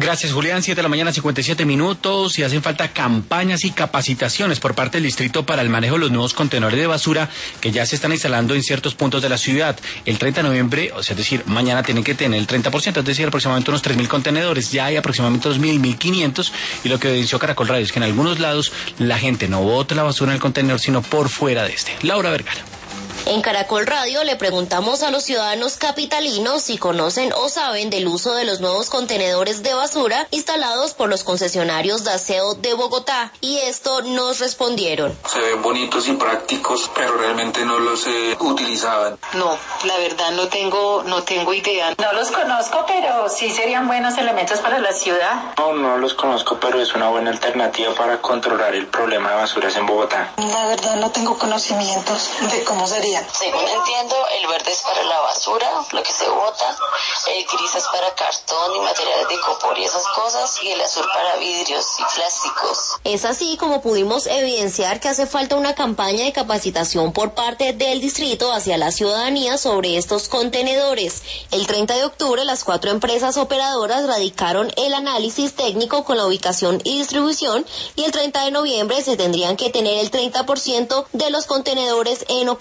Gracias, Julián. 7:57 a.m. y hacen falta campañas y capacitaciones por parte del distrito para el manejo de los nuevos contenedores de basura que ya se están instalando en ciertos puntos de la ciudad. El 30 de noviembre, o sea, es decir, mañana tienen que tener el 30%, es decir, aproximadamente unos 3.000 contenedores. Ya hay aproximadamente 2.000, 1.500, y lo que evidenció Caracol Radio es que en algunos lados la gente no bota la basura en el contenedor, sino por fuera de este. Laura Vergara. En Caracol Radio le preguntamos a los ciudadanos capitalinos si conocen o saben del uso de los nuevos contenedores de basura instalados por los concesionarios de aseo de Bogotá, y esto nos respondieron. Se ven bonitos y prácticos, pero realmente no los utilizaban. No, la verdad no tengo idea. No los conozco, pero sí serían buenos elementos para la ciudad. No los conozco, pero es una buena alternativa para controlar el problema de basuras en Bogotá. La verdad no tengo conocimientos de cómo sería. Según entiendo, el verde es para la basura, lo que se bota, el gris es para cartón y materiales de copor y esas cosas, y el azul para vidrios y plásticos. Es así como pudimos evidenciar que hace falta una campaña de capacitación por parte del distrito hacia la ciudadanía sobre estos contenedores. El 30 de octubre, las 4 empresas operadoras radicaron el análisis técnico con la ubicación y distribución, y el 30 de noviembre se tendrían que tener el 30% de los contenedores en operación.